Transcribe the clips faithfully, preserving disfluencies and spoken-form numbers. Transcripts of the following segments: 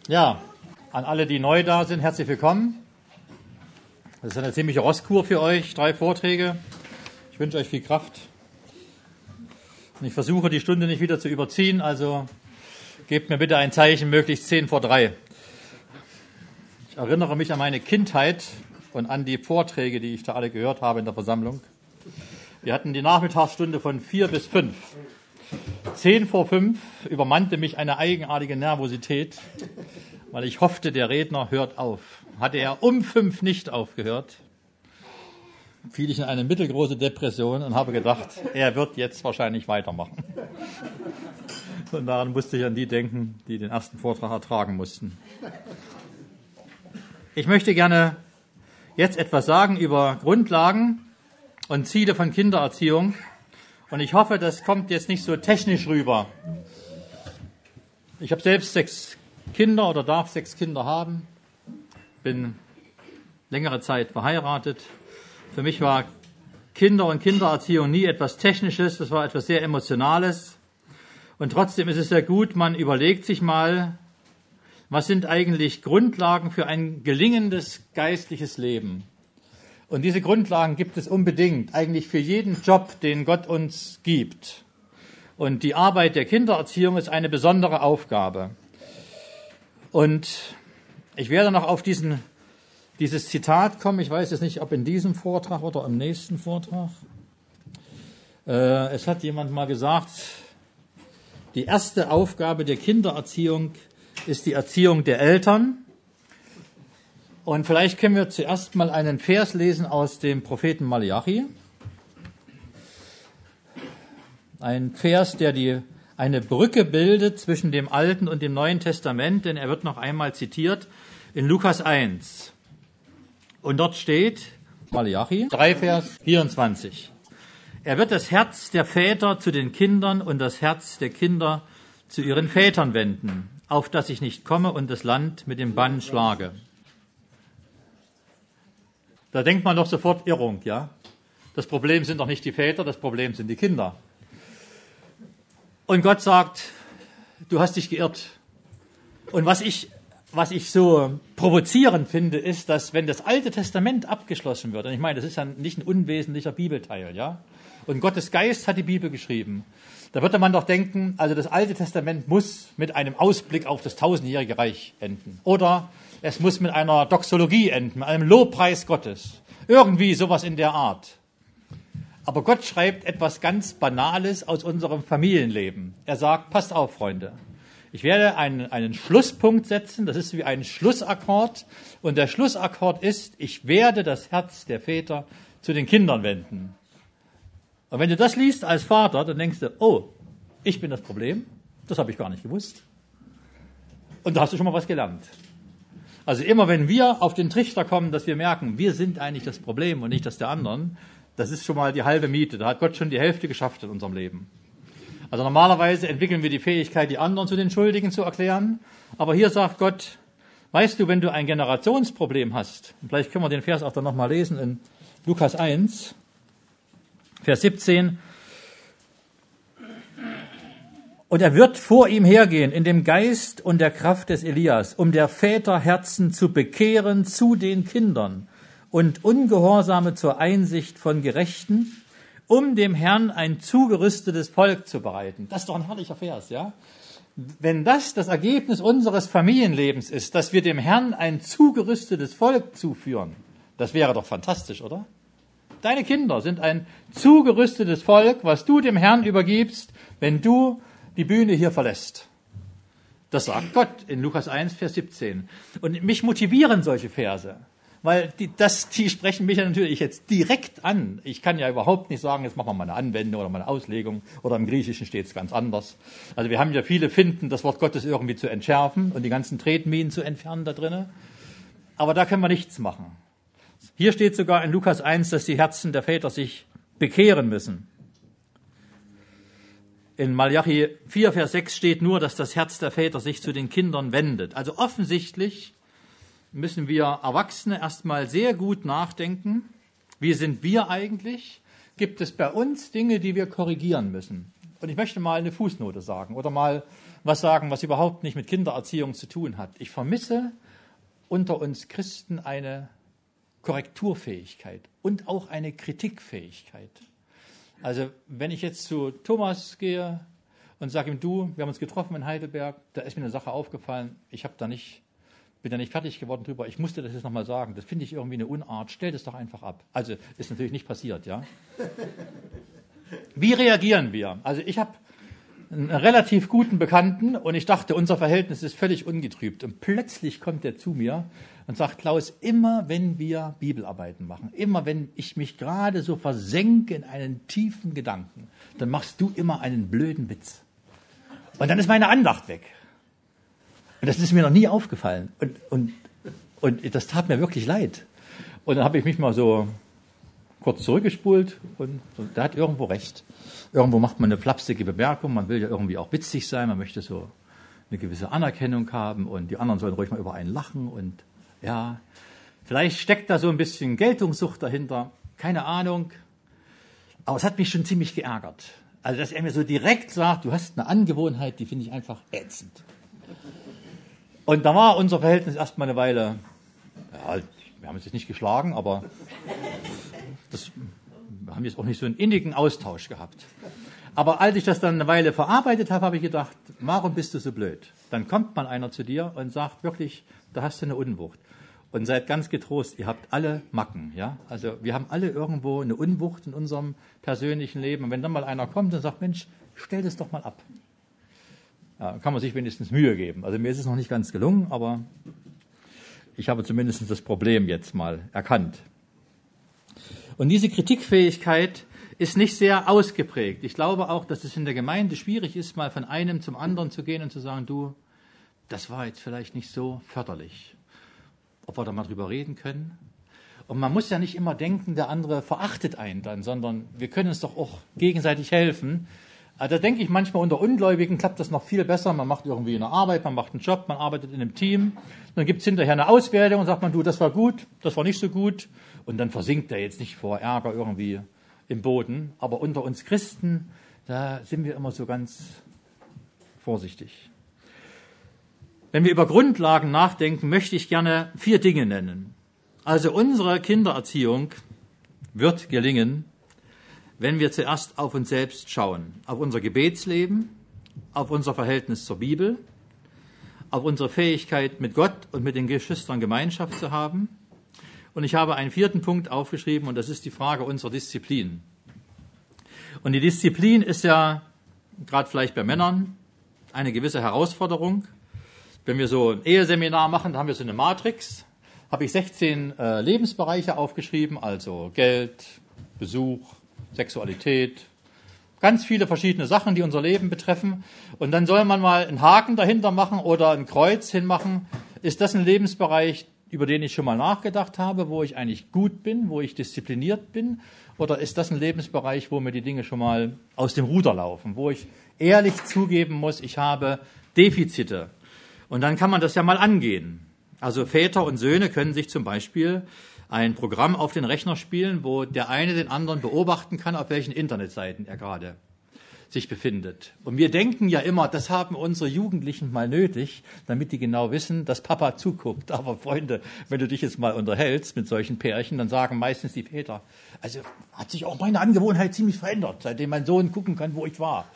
Ja, an alle, die neu da sind, herzlich willkommen. Das ist eine ziemliche Rosskur für euch, drei Vorträge. Ich wünsche euch viel Kraft. Und ich versuche, die Stunde nicht wieder zu überziehen, also gebt mir bitte ein Zeichen, möglichst zehn vor drei. Ich erinnere mich an meine Kindheit und an die Vorträge, die ich da alle gehört habe in der Versammlung. Wir hatten die Nachmittagsstunde von vier bis fünf. Zehn vor fünf übermannte mich eine eigenartige Nervosität, weil ich hoffte, der Redner hört auf. Hatte er um fünf nicht aufgehört, fiel ich in eine mittelgroße Depression und habe gedacht, er wird jetzt wahrscheinlich weitermachen. Und daran musste ich an die denken, die den ersten Vortrag ertragen mussten. Ich möchte gerne jetzt etwas sagen über Grundlagen und Ziele von Kindererziehung. Und ich hoffe, das kommt jetzt nicht so technisch rüber. Ich habe selbst sechs Kinder oder darf sechs Kinder haben, bin längere Zeit verheiratet. Für mich war Kinder- und Kindererziehung nie etwas Technisches, das war etwas sehr Emotionales. Und trotzdem ist es sehr gut, man überlegt sich mal, was sind eigentlich Grundlagen für ein gelingendes geistliches Leben? Und diese Grundlagen gibt es unbedingt, eigentlich für jeden Job, den Gott uns gibt. Und die Arbeit der Kindererziehung ist eine besondere Aufgabe. Und ich werde noch auf diesen, dieses Zitat kommen. Ich weiß jetzt nicht, ob in diesem Vortrag oder im nächsten Vortrag. Äh, es hat jemand mal gesagt, die erste Aufgabe der Kindererziehung ist die Erziehung der Eltern. Und vielleicht können wir zuerst mal einen Vers lesen aus dem Propheten Malachi. Ein Vers, der die, eine Brücke bildet zwischen dem Alten und dem Neuen Testament, denn er wird noch einmal zitiert in Lukas eins. Und dort steht, Malachi drei, Vers vierundzwanzig. Er wird das Herz der Väter zu den Kindern und das Herz der Kinder zu ihren Vätern wenden, auf dass ich nicht komme und das Land mit dem Bann schlage. Da denkt man doch sofort Irrung, ja? Das Problem sind doch nicht die Väter, das Problem sind die Kinder. Und Gott sagt, du hast dich geirrt. Und was ich, was ich so provozierend finde, ist, dass wenn das Alte Testament abgeschlossen wird, und ich meine, das ist ja nicht ein unwesentlicher Bibelteil, ja? Und Gottes Geist hat die Bibel geschrieben. Da würde man doch denken, also das Alte Testament muss mit einem Ausblick auf das tausendjährige Reich enden. Oder es muss mit einer Doxologie enden, mit einem Lobpreis Gottes. Irgendwie sowas in der Art. Aber Gott schreibt etwas ganz Banales aus unserem Familienleben. Er sagt, passt auf, Freunde. Ich werde einen, einen Schlusspunkt setzen, das ist wie ein Schlussakkord. Und der Schlussakkord ist, ich werde das Herz der Väter zu den Kindern wenden. Und wenn du das liest als Vater, dann denkst du, oh, ich bin das Problem, das habe ich gar nicht gewusst. Und da hast du schon mal was gelernt. Also immer wenn wir auf den Trichter kommen, dass wir merken, wir sind eigentlich das Problem und nicht das der anderen, das ist schon mal die halbe Miete. Da hat Gott schon die Hälfte geschafft in unserem Leben. Also normalerweise entwickeln wir die Fähigkeit, die anderen zu den Schuldigen zu erklären. Aber hier sagt Gott, weißt du, wenn du ein Generationsproblem hast, und vielleicht können wir den Vers auch dann nochmal lesen in Lukas eins, Vers siebzehn, und er wird vor ihm hergehen in dem Geist und der Kraft des Elias, um der Väter Herzen zu bekehren zu den Kindern und Ungehorsame zur Einsicht von Gerechten, um dem Herrn ein zugerüstetes Volk zu bereiten. Das ist doch ein herrlicher Vers, ja? Wenn das das Ergebnis unseres Familienlebens ist, dass wir dem Herrn ein zugerüstetes Volk zuführen, das wäre doch fantastisch, oder? Deine Kinder sind ein zugerüstetes Volk, was du dem Herrn übergibst, wenn du die Bühne hier verlässt. Das sagt Gott in Lukas eins, Vers siebzehn. Und mich motivieren solche Verse, weil die, das, die sprechen mich ja natürlich jetzt direkt an. Ich kann ja überhaupt nicht sagen, jetzt machen wir mal eine Anwendung oder mal eine Auslegung, oder im Griechischen steht es ganz anders. Also wir haben ja viele Finden, das Wort Gottes irgendwie zu entschärfen und die ganzen Tretminen zu entfernen da drinnen. Aber da können wir nichts machen. Hier steht sogar in Lukas eins, dass die Herzen der Väter sich bekehren müssen. In Malachi vier, Vers sechs steht nur, dass das Herz der Väter sich zu den Kindern wendet. Also offensichtlich müssen wir Erwachsene erstmal sehr gut nachdenken. Wie sind wir eigentlich? Gibt es bei uns Dinge, die wir korrigieren müssen? Und ich möchte mal eine Fußnote sagen oder mal was sagen, was überhaupt nicht mit Kindererziehung zu tun hat. Ich vermisse unter uns Christen eine Korrekturfähigkeit und auch eine Kritikfähigkeit. Also wenn ich jetzt zu Thomas gehe und sage ihm, du, wir haben uns getroffen in Heidelberg, da ist mir eine Sache aufgefallen, ich habe da nicht, bin da nicht fertig geworden drüber, ich musste das jetzt nochmal sagen, das finde ich irgendwie eine Unart, stell das doch einfach ab. Also ist natürlich nicht passiert, ja. Wie reagieren wir? Also ich habe einen relativ guten Bekannten und ich dachte, unser Verhältnis ist völlig ungetrübt. Und plötzlich kommt er zu mir und sagt, Klaus, immer wenn wir Bibelarbeiten machen, immer wenn ich mich gerade so versenke in einen tiefen Gedanken, dann machst du immer einen blöden Witz. Und dann ist meine Andacht weg. Und das ist mir noch nie aufgefallen. Und, und, und das tat mir wirklich leid. Und dann habe ich mich mal so kurz zurückgespult und, und der hat irgendwo recht. Irgendwo macht man eine flapsige Bemerkung, man will ja irgendwie auch witzig sein, man möchte so eine gewisse Anerkennung haben und die anderen sollen ruhig mal über einen lachen und ja, vielleicht steckt da so ein bisschen Geltungssucht dahinter, keine Ahnung, aber es hat mich schon ziemlich geärgert. Also, dass er mir so direkt sagt, du hast eine Angewohnheit, die finde ich einfach ätzend. Und da war unser Verhältnis erstmal eine Weile, ja, wir haben uns jetzt nicht geschlagen, aber das, wir haben jetzt auch nicht so einen innigen Austausch gehabt. Aber als ich das dann eine Weile verarbeitet habe, habe ich gedacht, warum bist du so blöd? Dann kommt mal einer zu dir und sagt wirklich, da hast du eine Unwucht. Und seid ganz getrost, ihr habt alle Macken. Ja? Also wir haben alle irgendwo eine Unwucht in unserem persönlichen Leben. Und wenn dann mal einer kommt und sagt, Mensch, stell das doch mal ab. Ja, dann kann man sich wenigstens Mühe geben. Also mir ist es noch nicht ganz gelungen, aber ich habe zumindest das Problem jetzt mal erkannt. Und diese Kritikfähigkeit ist nicht sehr ausgeprägt. Ich glaube auch, dass es in der Gemeinde schwierig ist, mal von einem zum anderen zu gehen und zu sagen, du, das war jetzt vielleicht nicht so förderlich. Ob wir da mal drüber reden können? Und man muss ja nicht immer denken, der andere verachtet einen dann, sondern wir können uns doch auch gegenseitig helfen. Also da denke ich manchmal, unter Ungläubigen klappt das noch viel besser. Man macht irgendwie eine Arbeit, man macht einen Job, man arbeitet in einem Team. Dann gibt es hinterher eine Auswertung und sagt man, du, das war gut, das war nicht so gut. Und dann versinkt er jetzt nicht vor Ärger irgendwie im Boden. Aber unter uns Christen, da sind wir immer so ganz vorsichtig. Wenn wir über Grundlagen nachdenken, möchte ich gerne vier Dinge nennen. Also unsere Kindererziehung wird gelingen, wenn wir zuerst auf uns selbst schauen, auf unser Gebetsleben, auf unser Verhältnis zur Bibel, auf unsere Fähigkeit, mit Gott und mit den Geschwistern Gemeinschaft zu haben. Und ich habe einen vierten Punkt aufgeschrieben, und das ist die Frage unserer Disziplin. Und die Disziplin ist ja, gerade vielleicht bei Männern, eine gewisse Herausforderung. Wenn wir so ein Eheseminar machen, da haben wir so eine Matrix, habe ich sechzehn äh, Lebensbereiche aufgeschrieben, also Geld, Besuch, Sexualität, ganz viele verschiedene Sachen, die unser Leben betreffen. Und dann soll man mal einen Haken dahinter machen oder ein Kreuz hinmachen. Ist das ein Lebensbereich, über den ich schon mal nachgedacht habe, wo ich eigentlich gut bin, wo ich diszipliniert bin? Oder ist das ein Lebensbereich, wo mir die Dinge schon mal aus dem Ruder laufen, wo ich ehrlich zugeben muss, ich habe Defizite? Und dann kann man das ja mal angehen. Also Väter und Söhne können sich zum Beispiel ein Programm auf den Rechner spielen, wo der eine den anderen beobachten kann, auf welchen Internetseiten er gerade sich befindet. Und wir denken ja immer, das haben unsere Jugendlichen mal nötig, damit die genau wissen, dass Papa zuguckt. Aber Freunde, wenn du dich jetzt mal unterhältst mit solchen Pärchen, dann sagen meistens die Väter, also hat sich auch meine Angewohnheit ziemlich verändert, seitdem mein Sohn gucken kann, wo ich war.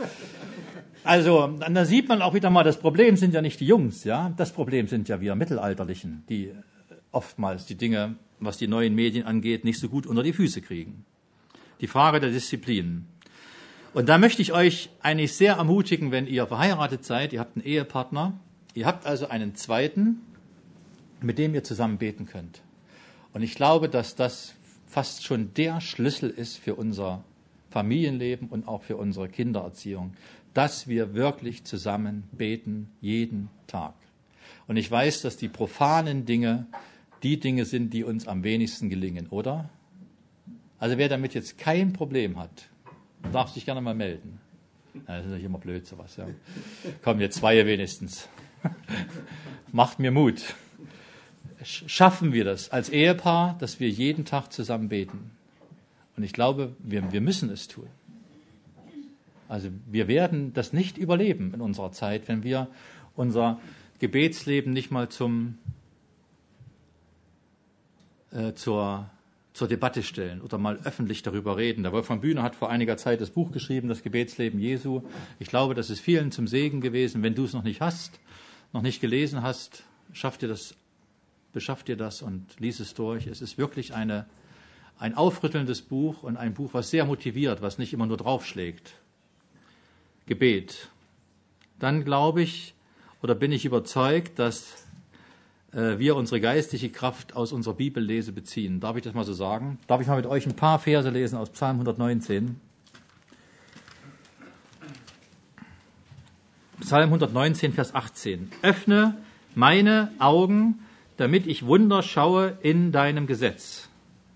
Also, da sieht man auch wieder mal, das Problem sind ja nicht die Jungs, ja. Das Problem sind ja wir Mittelalterlichen, die oftmals die Dinge, was die neuen Medien angeht, nicht so gut unter die Füße kriegen. Die Frage der Disziplin. Und da möchte ich euch eigentlich sehr ermutigen, wenn ihr verheiratet seid, ihr habt einen Ehepartner, ihr habt also einen zweiten, mit dem ihr zusammen beten könnt. Und ich glaube, dass das fast schon der Schlüssel ist für unser Familienleben und auch für unsere Kindererziehung, dass wir wirklich zusammen beten, jeden Tag. Und ich weiß, dass die profanen Dinge die Dinge sind, die uns am wenigsten gelingen, oder? Also wer damit jetzt kein Problem hat, darf sich gerne mal melden. Ja, das ist natürlich immer blöd, sowas. Ja. Kommen jetzt zwei wenigstens. Macht mir Mut. Schaffen wir das als Ehepaar, dass wir jeden Tag zusammen beten? Und ich glaube, wir, wir müssen es tun. Also wir werden das nicht überleben in unserer Zeit, wenn wir unser Gebetsleben nicht mal zum, äh, zur, zur Debatte stellen oder mal öffentlich darüber reden. Der Wolfgang Bühner hat vor einiger Zeit das Buch geschrieben, das Gebetsleben Jesu. Ich glaube, das ist vielen zum Segen gewesen. Wenn du es noch nicht hast, noch nicht gelesen hast, schaff dir das, beschaff dir das und lies es durch. Es ist wirklich eine, ein aufrüttelndes Buch und ein Buch, was sehr motiviert, was nicht immer nur draufschlägt. Gebet. Dann glaube ich oder bin ich überzeugt, dass äh, wir unsere geistliche Kraft aus unserer Bibellese beziehen. Darf ich das mal so sagen? Darf ich mal mit euch ein paar Verse lesen aus Psalm hundertneunzehn? Psalm hundertneunzehn, Vers achtzehn. Öffne meine Augen, damit ich Wunder schaue in deinem Gesetz.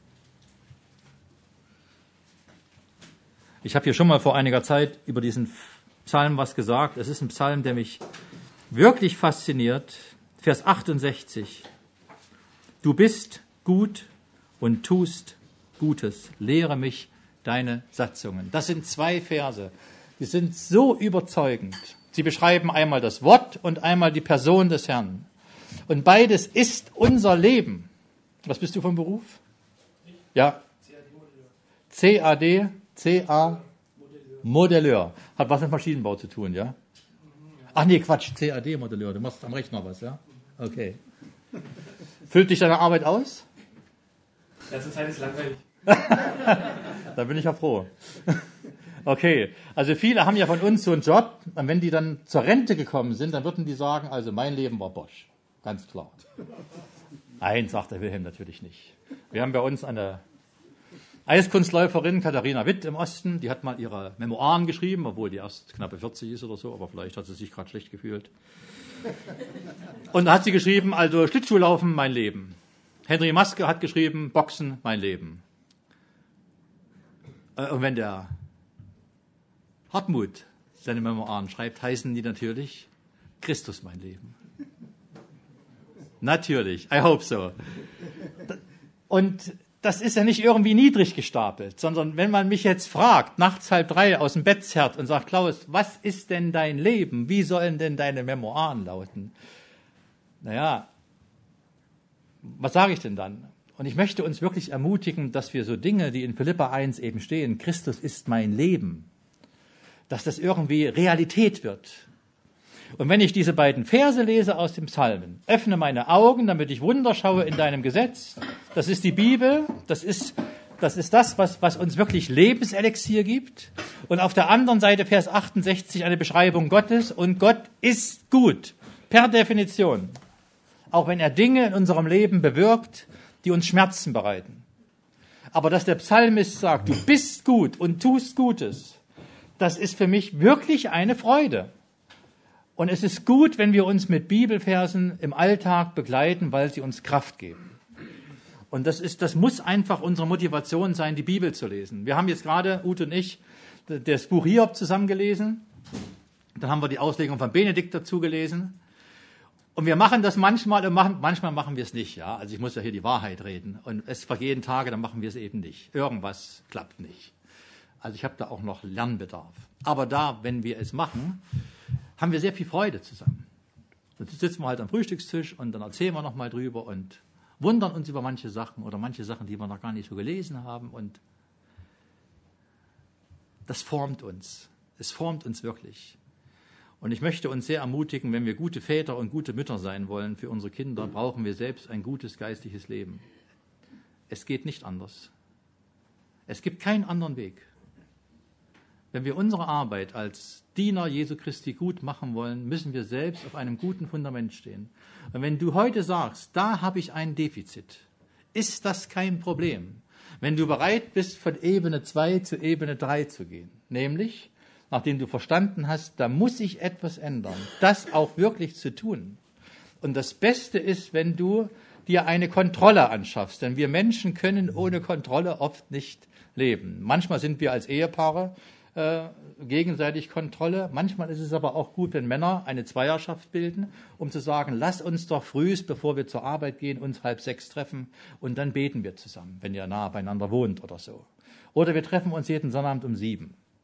Ich habe hier schon mal vor einiger Zeit über diesen Psalm was gesagt. Es ist ein Psalm, der mich wirklich fasziniert. Vers achtundsechzig. Du bist gut und tust Gutes. Lehre mich deine Satzungen. Das sind zwei Verse. Die sind so überzeugend. Sie beschreiben einmal das Wort und einmal die Person des Herrn. Und beides ist unser Leben. Was bist du vom Beruf? Ja. C A D, C A Modelleur. Hat was mit Maschinenbau zu tun, ja? Ach nee, Quatsch, C A D-Modelleur. Du machst am Rechner was, ja? Okay. Füllt dich deine Arbeit aus? Ja, zur Zeit ist langweilig. Da bin ich ja froh. Okay, also viele haben ja von uns so einen Job, und wenn die dann zur Rente gekommen sind, dann würden die sagen, also mein Leben war Bosch. Ganz klar. Nein, sagt der Wilhelm natürlich nicht. Wir haben bei uns eine Eiskunstläuferin, Katharina Witt im Osten, die hat mal ihre Memoiren geschrieben, obwohl die erst knappe vierzig ist oder so, aber vielleicht hat sie sich gerade schlecht gefühlt. Und da hat sie geschrieben, also Schlittschuhlaufen, mein Leben. Henry Maske hat geschrieben, Boxen, mein Leben. Und wenn der Hartmut seine Memoiren schreibt, heißen die natürlich Christus, mein Leben. Natürlich, I hope so. Und das ist ja nicht irgendwie niedrig gestapelt, sondern wenn man mich jetzt fragt, nachts halb drei aus dem Bett zerrt und sagt, Klaus, was ist denn dein Leben? Wie sollen denn deine Memoiren lauten? Naja, was sage ich denn dann? Und ich möchte uns wirklich ermutigen, dass wir so Dinge, die in Philipper eins eben stehen, Christus ist mein Leben, dass das irgendwie Realität wird. Und wenn ich diese beiden Verse lese aus dem Psalmen, öffne meine Augen, damit ich Wunder schaue in deinem Gesetz, das ist die Bibel, das ist das, ist das was, was uns wirklich Lebenselixier gibt. Und auf der anderen Seite Vers achtundsechzig eine Beschreibung Gottes. Und Gott ist gut, per Definition. Auch wenn er Dinge in unserem Leben bewirkt, die uns Schmerzen bereiten. Aber dass der Psalmist sagt, du bist gut und tust Gutes, das ist für mich wirklich eine Freude. Und es ist gut, wenn wir uns mit Bibelversen im Alltag begleiten, weil sie uns Kraft geben. Und das ist, das muss einfach unsere Motivation sein, die Bibel zu lesen. Wir haben jetzt gerade, Ute und ich, das Buch Hiob zusammengelesen. Dann haben wir die Auslegung von Benedikt dazu gelesen. Und wir machen das manchmal und machen, manchmal machen wir es nicht. Ja, also ich muss ja hier die Wahrheit reden. Und es vergehen Tage, dann machen wir es eben nicht. Irgendwas klappt nicht. Also ich habe da auch noch Lernbedarf. Aber da, wenn wir es machen, haben wir sehr viel Freude zusammen. Dann sitzen wir halt am Frühstückstisch und dann erzählen wir noch mal drüber und wundern uns über manche Sachen oder manche Sachen, die wir noch gar nicht so gelesen haben. Und das formt uns. Es formt uns wirklich. Und ich möchte uns sehr ermutigen, wenn wir gute Väter und gute Mütter sein wollen für unsere Kinder, brauchen wir selbst ein gutes geistliches Leben. Es geht nicht anders. Es gibt keinen anderen Weg. Wenn wir unsere Arbeit als Diener Jesu Christi gut machen wollen, müssen wir selbst auf einem guten Fundament stehen. Und wenn du heute sagst, da habe ich ein Defizit, ist das kein Problem. Wenn du bereit bist, von Ebene zwei zu Ebene drei zu gehen, nämlich, nachdem du verstanden hast, da muss sich etwas ändern, das auch wirklich zu tun. Und das Beste ist, wenn du dir eine Kontrolle anschaffst, denn wir Menschen können ohne Kontrolle oft nicht leben. Manchmal sind wir als Ehepaare Äh, gegenseitig Kontrolle. Manchmal ist es aber auch gut, wenn Männer eine Zweierschaft bilden, um zu sagen, lass uns doch frühst, bevor wir zur Arbeit gehen, uns halb sechs treffen und dann beten wir zusammen, wenn ihr nah beieinander wohnt oder so. Oder wir treffen uns jeden Sonnabend um sieben.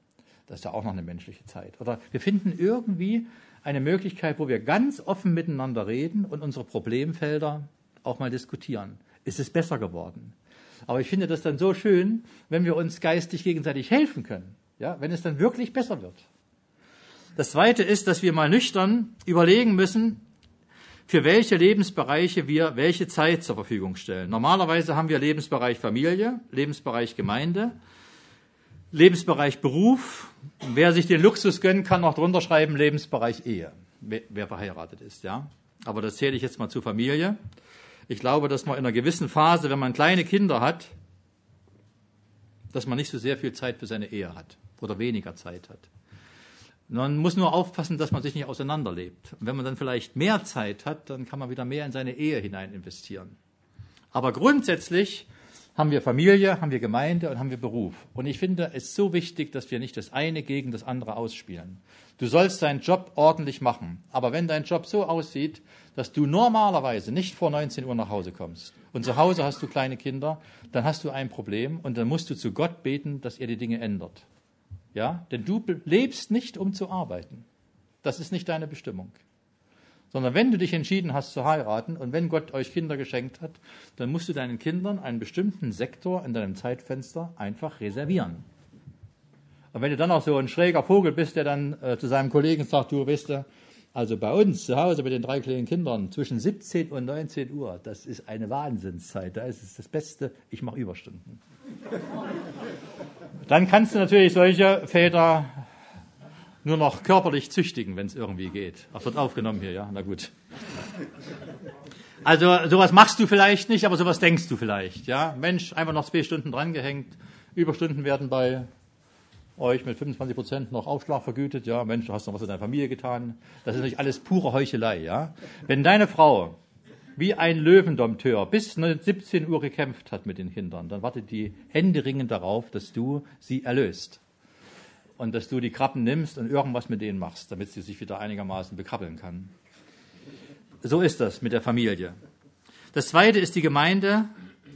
Das ist ja auch noch eine menschliche Zeit. Oder wir finden irgendwie eine Möglichkeit, wo wir ganz offen miteinander reden und unsere Problemfelder auch mal diskutieren. Ist es besser geworden? Aber ich finde das dann so schön, wenn wir uns geistig gegenseitig helfen können, ja, wenn es dann wirklich besser wird. Das Zweite ist, dass wir mal nüchtern überlegen müssen, für welche Lebensbereiche wir welche Zeit zur Verfügung stellen. Normalerweise haben wir Lebensbereich Familie, Lebensbereich Gemeinde, Lebensbereich Beruf. Wer sich den Luxus gönnt, kann noch drunter schreiben, Lebensbereich Ehe, wer verheiratet ist. Ja. Aber das zähle ich jetzt mal zur Familie. Ich glaube, dass man in einer gewissen Phase, wenn man kleine Kinder hat, dass man nicht so sehr viel Zeit für seine Ehe hat oder weniger Zeit hat. Man muss nur aufpassen, dass man sich nicht auseinanderlebt. Und wenn man dann vielleicht mehr Zeit hat, dann kann man wieder mehr in seine Ehe hinein investieren. Aber grundsätzlich haben wir Familie, haben wir Gemeinde und haben wir Beruf. Und ich finde es so wichtig, dass wir nicht das eine gegen das andere ausspielen. Du sollst deinen Job ordentlich machen. Aber wenn dein Job so aussieht, dass du normalerweise nicht vor neunzehn Uhr nach Hause kommst und zu Hause hast du kleine Kinder, dann hast du ein Problem und dann musst du zu Gott beten, dass er die Dinge ändert. Ja? Denn du lebst nicht, um zu arbeiten. Das ist nicht deine Bestimmung. Sondern wenn du dich entschieden hast zu heiraten und wenn Gott euch Kinder geschenkt hat, dann musst du deinen Kindern einen bestimmten Sektor in deinem Zeitfenster einfach reservieren. Und wenn du dann auch so ein schräger Vogel bist, der dann äh, zu seinem Kollegen sagt, du weißt du, also bei uns zu Hause mit den drei kleinen Kindern zwischen siebzehn und neunzehn Uhr, das ist eine Wahnsinnszeit, da ist es das Beste, ich mache Überstunden. Dann kannst du natürlich solche Väter nur noch körperlich züchtigen, wenn es irgendwie geht. Ach, wird aufgenommen hier, ja? Na gut. Also sowas machst du vielleicht nicht, aber sowas denkst du vielleicht, ja? Mensch, einfach noch zwei Stunden drangehängt. Überstunden werden bei euch mit fünfundzwanzig Prozent noch Aufschlag vergütet. Ja, Mensch, du hast noch was in deiner Familie getan. Das ist natürlich alles pure Heuchelei, ja? Wenn deine Frau wie ein Löwendompteur bis siebzehn Uhr gekämpft hat mit den Kindern, dann wartet die händeringend darauf, dass du sie erlöst. Und dass du die Krabben nimmst und irgendwas mit denen machst, damit sie sich wieder einigermaßen bekrabbeln kann. So ist das mit der Familie. Das Zweite ist die Gemeinde.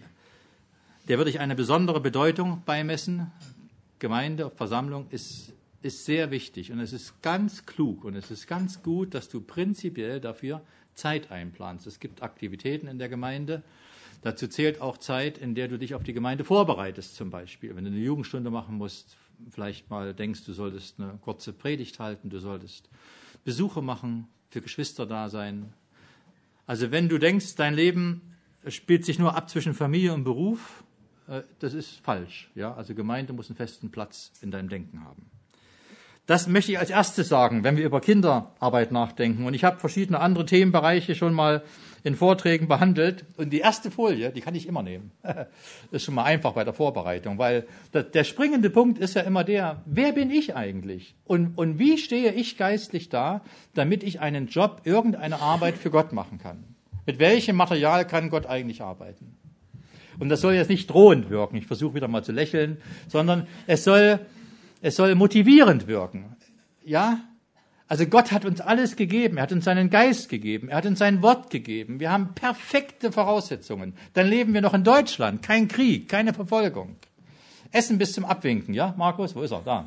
Der würde ich eine besondere Bedeutung beimessen. Gemeinde, Versammlung ist, ist sehr wichtig und es ist ganz klug und es ist ganz gut, dass du prinzipiell dafür Zeit einplanst. Es gibt Aktivitäten in der Gemeinde. Dazu zählt auch Zeit, in der du dich auf die Gemeinde vorbereitest zum Beispiel. Wenn du eine Jugendstunde machen musst, vielleicht mal denkst, du solltest eine kurze Predigt halten, du solltest Besuche machen, für Geschwister da sein. Also wenn du denkst, dein Leben spielt sich nur ab zwischen Familie und Beruf, das ist falsch. Ja? Also Gemeinde muss einen festen Platz in deinem Denken haben. Das möchte ich als erstes sagen, wenn wir über Kinderarbeit nachdenken. Und ich habe verschiedene andere Themenbereiche schon mal in Vorträgen behandelt. Und die erste Folie, die kann ich immer nehmen. Das ist schon mal einfach bei der Vorbereitung, weil der springende Punkt ist ja immer der, wer bin ich eigentlich? Und, und wie stehe ich geistlich da, damit ich einen Job, irgendeine Arbeit für Gott machen kann? Mit welchem Material kann Gott eigentlich arbeiten? Und das soll jetzt nicht drohend wirken, ich versuche wieder mal zu lächeln, sondern es soll, es soll motivierend wirken. Ja? Also Gott hat uns alles gegeben, er hat uns seinen Geist gegeben, er hat uns sein Wort gegeben. Wir haben perfekte Voraussetzungen. Dann leben wir noch in Deutschland, kein Krieg, keine Verfolgung. Essen bis zum Abwinken, ja? Markus, wo ist er? Da.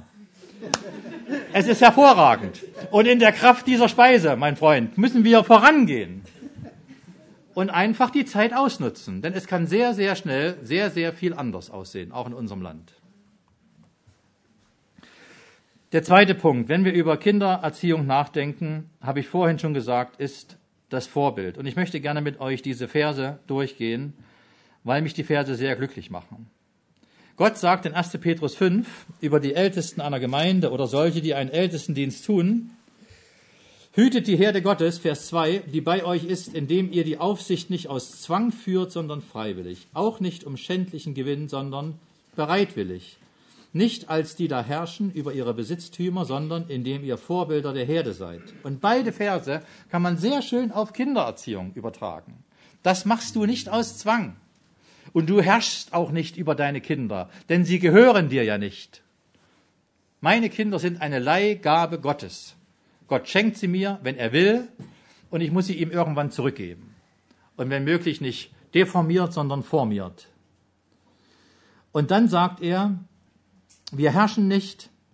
Es ist hervorragend. Und in der Kraft dieser Speise, mein Freund, müssen wir vorangehen. Und einfach die Zeit ausnutzen. Denn es kann sehr, sehr schnell sehr, sehr viel anders aussehen, auch in unserem Land. Der zweite Punkt, wenn wir über Kindererziehung nachdenken, habe ich vorhin schon gesagt, ist das Vorbild. Und ich möchte gerne mit euch diese Verse durchgehen, weil mich die Verse sehr glücklich machen. Gott sagt in erster Petrus fünf über die Ältesten einer Gemeinde oder solche, die einen Ältestendienst tun: Hütet die Herde Gottes, Vers zwei, die bei euch ist, indem ihr die Aufsicht nicht aus Zwang führt, sondern freiwillig. Auch nicht um schändlichen Gewinn, sondern bereitwillig. Nicht als die da herrschen über ihre Besitztümer, sondern indem ihr Vorbilder der Herde seid. Und beide Verse kann man sehr schön auf Kindererziehung übertragen. Das machst du nicht aus Zwang. Und du herrschst auch nicht über deine Kinder, denn sie gehören dir ja nicht. Meine Kinder sind eine Leihgabe Gottes. Gott schenkt sie mir, wenn er will, und ich muss sie ihm irgendwann zurückgeben. Und wenn möglich nicht deformiert, sondern formiert. Und dann sagt er, wir herrschen nicht,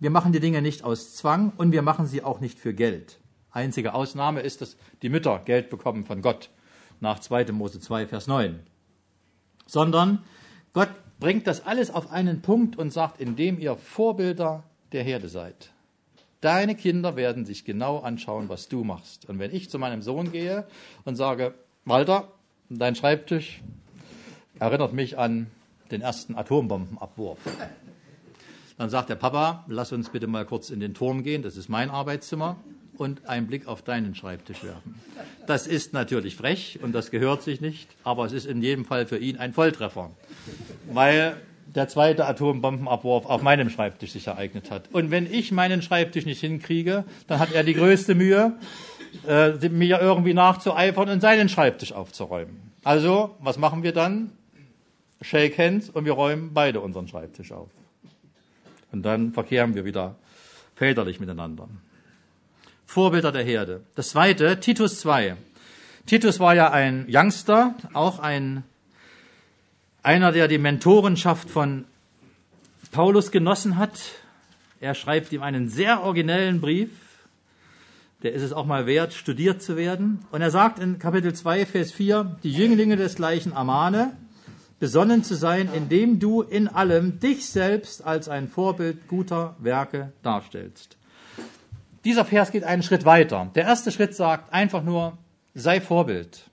wir machen die Dinge nicht aus Zwang und wir machen sie auch nicht für Geld. Einzige Ausnahme ist, dass die Mütter Geld bekommen von Gott, nach zweiter Mose zwei, Vers neun. Sondern Gott bringt das alles auf einen Punkt und sagt, indem ihr Vorbilder der Herde seid. Deine Kinder werden sich genau anschauen, was du machst. Und wenn ich zu meinem Sohn gehe und sage, Walter, dein Schreibtisch erinnert mich an den ersten Atombombenabwurf. Dann sagt der Papa, lass uns bitte mal kurz in den Turm gehen, das ist mein Arbeitszimmer, und einen Blick auf deinen Schreibtisch werfen. Das ist natürlich frech und das gehört sich nicht, aber es ist in jedem Fall für ihn ein Volltreffer, weil der zweite Atombombenabwurf auf meinem Schreibtisch sich ereignet hat. Und wenn ich meinen Schreibtisch nicht hinkriege, dann hat er die größte Mühe, äh, mir irgendwie nachzueifern und seinen Schreibtisch aufzuräumen. Also, was machen wir dann? Shake hands und wir räumen beide unseren Schreibtisch auf. Und dann verkehren wir wieder väterlich miteinander. Vorbilder der Herde. Das zweite, Titus zwei. Titus war ja ein Youngster, auch ein einer, der die Mentorenschaft von Paulus genossen hat. Er schreibt ihm einen sehr originellen Brief. Der ist es auch mal wert, studiert zu werden. Und er sagt in Kapitel zwei, Vers vier, die Jünglinge desgleichen ermahne, besonnen zu sein, indem du in allem dich selbst als ein Vorbild guter Werke darstellst. Dieser Vers geht einen Schritt weiter. Der erste Schritt sagt einfach nur, sei Vorbild.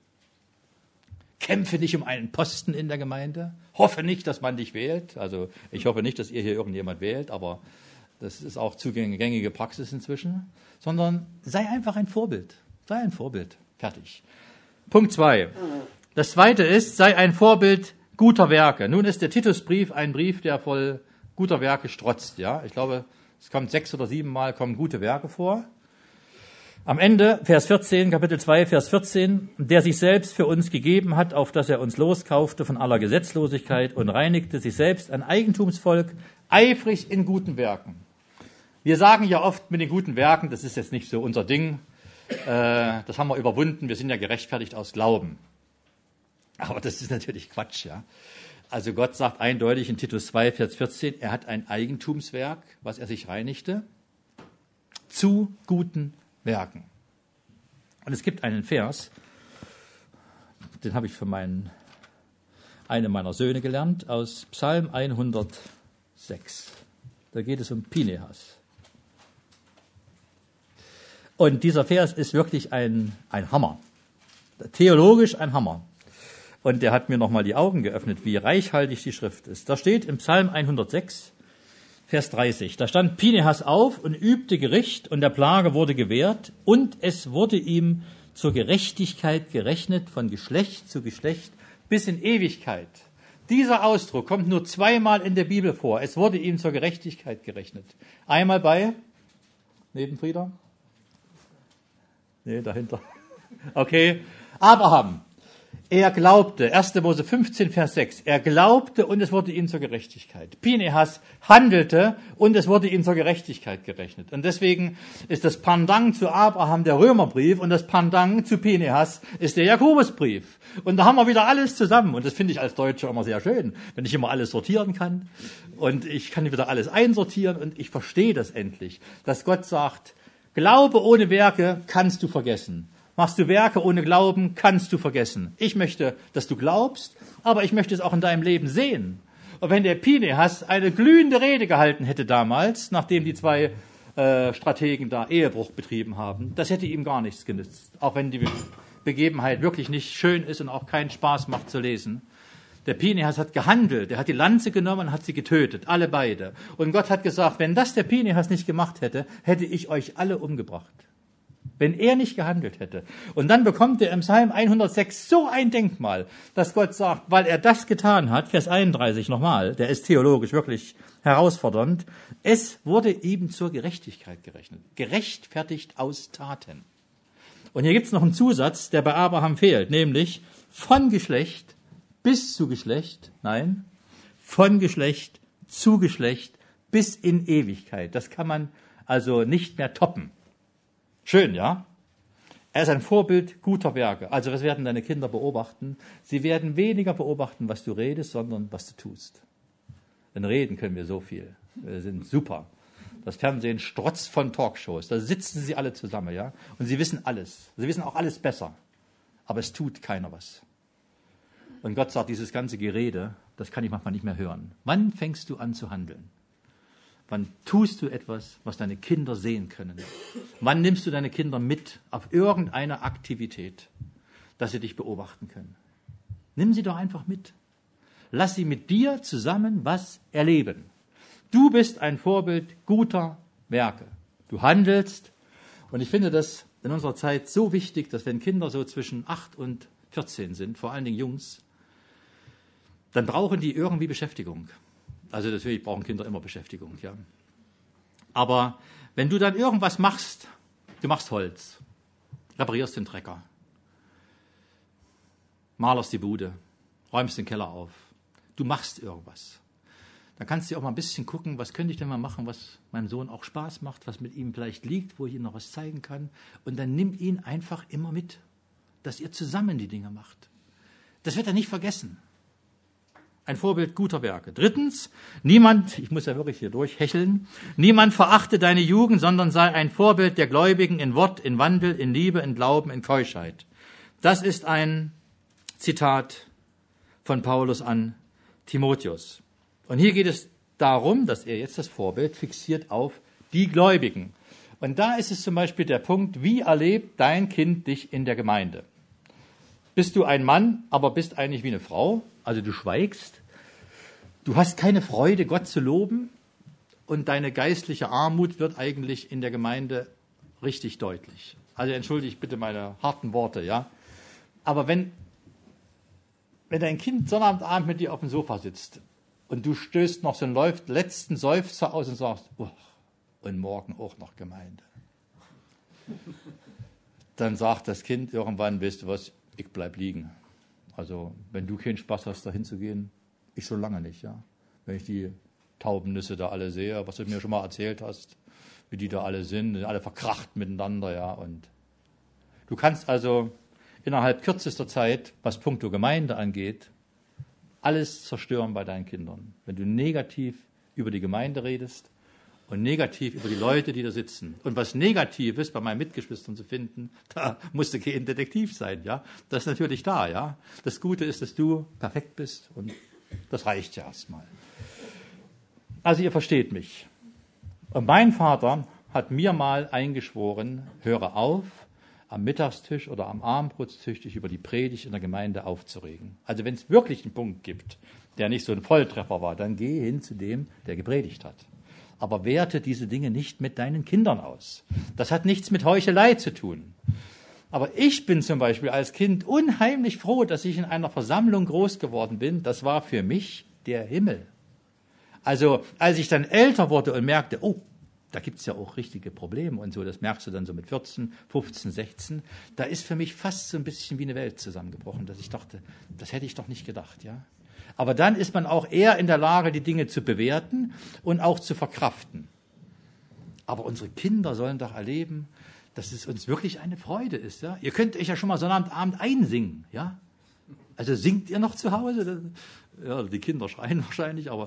Kämpfe nicht um einen Posten in der Gemeinde. Hoffe nicht, dass man dich wählt. Also ich hoffe nicht, dass ihr hier irgendjemand wählt, aber das ist auch zugängige Praxis inzwischen. Sondern sei einfach ein Vorbild. Sei ein Vorbild. Fertig. Punkt zwei. Das zweite ist, sei ein Vorbild guter Werke. Nun ist der Titusbrief ein Brief, der voll guter Werke strotzt. Ja, ich glaube, es kommt sechs oder sieben Mal kommen gute Werke vor. Am Ende, Vers vierzehn, Kapitel zwei, Vers vierzehn, der sich selbst für uns gegeben hat, auf dass er uns loskaufte von aller Gesetzlosigkeit und reinigte sich selbst ein Eigentumsvolk, eifrig in guten Werken. Wir sagen ja oft mit den guten Werken, das ist jetzt nicht so unser Ding, äh, das haben wir überwunden, wir sind ja gerechtfertigt aus Glauben. Aber das ist natürlich Quatsch, ja. Also Gott sagt eindeutig in Titus zwei, Vers vierzehn, er hat ein Eigentumswerk, was er sich reinigte, zu guten Werken. Und es gibt einen Vers, den habe ich für meinen, einen meiner Söhne gelernt, aus Psalm hundertsechs. Da geht es um Pinehas. Und dieser Vers ist wirklich ein, ein Hammer. Theologisch ein Hammer. Und der hat mir nochmal die Augen geöffnet, wie reichhaltig die Schrift ist. Da steht im Psalm hundertsechs, Vers dreißig, da stand Pinehas auf und übte Gericht und der Plage wurde gewährt und es wurde ihm zur Gerechtigkeit gerechnet von Geschlecht zu Geschlecht bis in Ewigkeit. Dieser Ausdruck kommt nur zweimal in der Bibel vor. Es wurde ihm zur Gerechtigkeit gerechnet. Einmal bei, neben Frieda? Nee, dahinter. Okay, Abraham. Er glaubte, erster Mose fünfzehn, Vers sechs, er glaubte und es wurde ihm zur Gerechtigkeit. Pinehas handelte und es wurde ihm zur Gerechtigkeit gerechnet. Und deswegen ist das Pendant zu Abraham der Römerbrief und das Pendant zu Pinehas ist der Jakobusbrief. Und da haben wir wieder alles zusammen. Und das finde ich als Deutscher immer sehr schön, wenn ich immer alles sortieren kann. Und ich kann wieder alles einsortieren und ich verstehe das endlich, dass Gott sagt, Glaube ohne Werke kannst du vergessen. Machst du Werke ohne Glauben, kannst du vergessen. Ich möchte, dass du glaubst, aber ich möchte es auch in deinem Leben sehen. Und wenn der Pinehas eine glühende Rede gehalten hätte damals, nachdem die zwei äh, Strategen da Ehebruch betrieben haben, das hätte ihm gar nichts genützt. Auch wenn die Begebenheit wirklich nicht schön ist und auch keinen Spaß macht zu lesen. Der Pinehas hat gehandelt, er hat die Lanze genommen und hat sie getötet, alle beide. Und Gott hat gesagt, wenn das der Pinehas nicht gemacht hätte, hätte ich euch alle umgebracht. Wenn er nicht gehandelt hätte. Und dann bekommt er im Psalm hundertsechs so ein Denkmal, dass Gott sagt, weil er das getan hat, Vers einunddreißig nochmal, der ist theologisch wirklich herausfordernd, es wurde ihm zur Gerechtigkeit gerechnet. Gerechtfertigt aus Taten. Und hier gibt es noch einen Zusatz, der bei Abraham fehlt, nämlich von Geschlecht bis zu Geschlecht, nein, von Geschlecht zu Geschlecht bis in Ewigkeit. Das kann man also nicht mehr toppen. Schön, ja? Er ist ein Vorbild guter Werke. Also was werden deine Kinder beobachten? Sie werden weniger beobachten, was du redest, sondern was du tust. Denn reden können wir so viel. Wir sind super. Das Fernsehen strotzt von Talkshows. Da sitzen sie alle zusammen, ja. Und sie wissen alles. Sie wissen auch alles besser. Aber es tut keiner was. Und Gott sagt, dieses ganze Gerede, das kann ich manchmal nicht mehr hören. Wann fängst du an zu handeln? Wann tust du etwas, was deine Kinder sehen können? Wann nimmst du deine Kinder mit auf irgendeine Aktivität, dass sie dich beobachten können? Nimm sie doch einfach mit. Lass sie mit dir zusammen was erleben. Du bist ein Vorbild guter Werke. Du handelst. Und ich finde das in unserer Zeit so wichtig, dass wenn Kinder so zwischen acht und vierzehn sind, vor allen Dingen Jungs, dann brauchen die irgendwie Beschäftigung. Also natürlich brauchen Kinder immer Beschäftigung, ja. Aber wenn du dann irgendwas machst, du machst Holz, reparierst den Trecker, malerst die Bude, räumst den Keller auf, du machst irgendwas, dann kannst du auch mal ein bisschen gucken, was könnte ich denn mal machen, was meinem Sohn auch Spaß macht, was mit ihm vielleicht liegt, wo ich ihm noch was zeigen kann. Und dann nimm ihn einfach immer mit, dass ihr zusammen die Dinge macht. Das wird er nicht vergessen. Ein Vorbild guter Werke. Drittens, niemand, ich muss ja wirklich hier durchhecheln, niemand verachte deine Jugend, sondern sei ein Vorbild der Gläubigen in Wort, in Wandel, in Liebe, in Glauben, in Keuschheit. Das ist ein Zitat von Paulus an Timotheus. Und hier geht es darum, dass er jetzt das Vorbild fixiert auf die Gläubigen. Und da ist es zum Beispiel der Punkt, wie erlebt dein Kind dich in der Gemeinde? Bist du ein Mann, aber bist eigentlich wie eine Frau? Also du schweigst, du hast keine Freude, Gott zu loben und deine geistliche Armut wird eigentlich in der Gemeinde richtig deutlich. Also entschuldige bitte meine harten Worte, ja. Aber wenn, wenn dein Kind Sonnabendabend mit dir auf dem Sofa sitzt und du stößt noch so einen letzten Seufzer aus und sagst, oh, und morgen auch noch Gemeinde, dann sagt das Kind irgendwann, weißt du was, ich bleib liegen. Also, wenn du keinen Spaß hast, da hinzugehen, ich schon lange nicht, ja. Wenn ich die Taubennüsse da alle sehe, was du mir schon mal erzählt hast, wie die da alle sind, sind alle verkracht miteinander, ja. Und du kannst also innerhalb kürzester Zeit, was puncto Gemeinde angeht, alles zerstören bei deinen Kindern. Wenn du negativ über die Gemeinde redest und negativ über die Leute, die da sitzen. Und was Negatives bei meinen Mitgeschwistern zu finden, da musst du kein Detektiv sein, ja. Das ist natürlich da, ja. Das Gute ist, dass du perfekt bist und das reicht ja erstmal. Also ihr versteht mich. Und mein Vater hat mir mal eingeschworen, höre auf, am Mittagstisch oder am Abendbrotstisch dich über die Predigt in der Gemeinde aufzuregen. Also wenn es wirklich einen Punkt gibt, der nicht so ein Volltreffer war, dann geh hin zu dem, der gepredigt hat. Aber werte diese Dinge nicht mit deinen Kindern aus. Das hat nichts mit Heuchelei zu tun. Aber ich bin zum Beispiel als Kind unheimlich froh, dass ich in einer Versammlung groß geworden bin. Das war für mich der Himmel. Also als ich dann älter wurde und merkte, oh, da gibt's ja auch richtige Probleme und so, das merkst du dann so mit vierzehn, fünfzehn, sechzehn, da ist für mich fast so ein bisschen wie eine Welt zusammengebrochen, dass ich dachte, das hätte ich doch nicht gedacht, ja. Aber dann ist man auch eher in der Lage, die Dinge zu bewerten und auch zu verkraften. Aber unsere Kinder sollen doch erleben, dass es uns wirklich eine Freude ist. Ja? Ihr könnt euch ja schon mal Sonnabendabend einsingen. Ja? Also singt ihr noch zu Hause? Ja, die Kinder schreien wahrscheinlich, aber